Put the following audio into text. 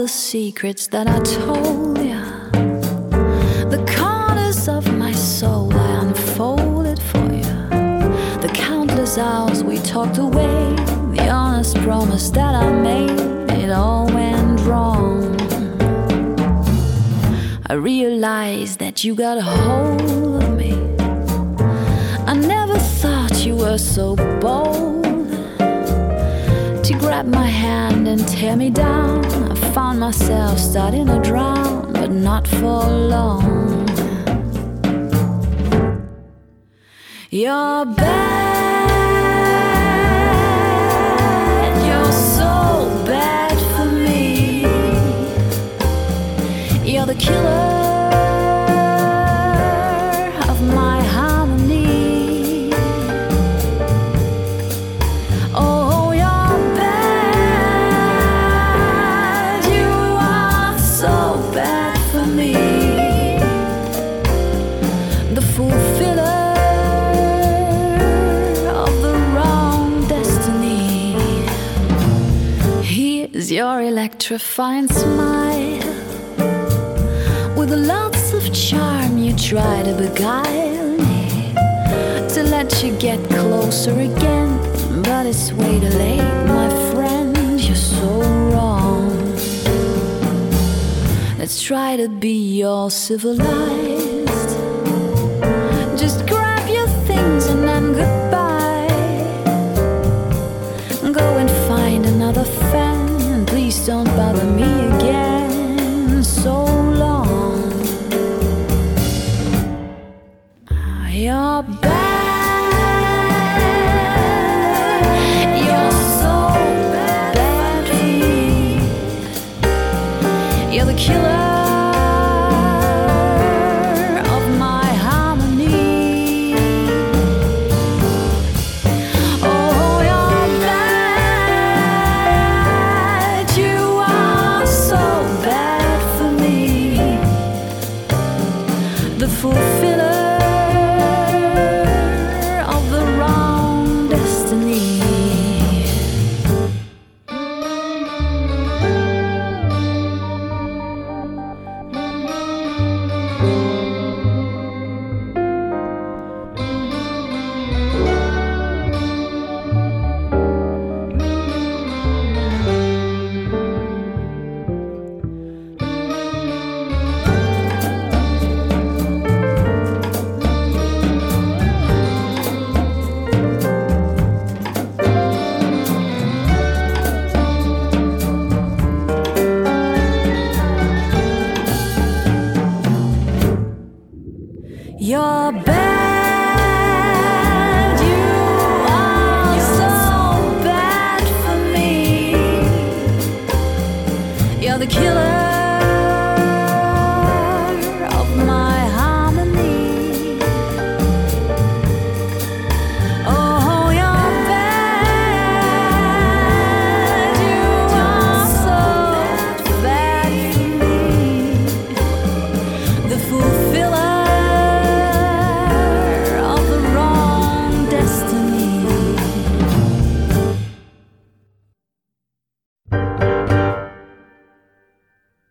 the secrets that I told ya. The corners of my soul I unfolded for you. The countless hours we talked away, the honest promise that I made, it all went wrong. I realized that you got a hold of me. I never thought you were so bold to grab my hand and tear me down. I found myself starting to drown, but not for long. You're bad, you're so bad for me. You're the killer of my harmony. Oh, you're bad, you are so bad for me. The fulfiller of the wrong destiny. Here's your electrifying smile. With lots of charm you try to beguile me, to let you get closer again, but it's way too late, my friend, you're so wrong. Let's try to be all civilized. Just grab your things and then goodbye. Go and find another fan, please don't bother me again so long. You're bad, you're so bad for me. You're the killer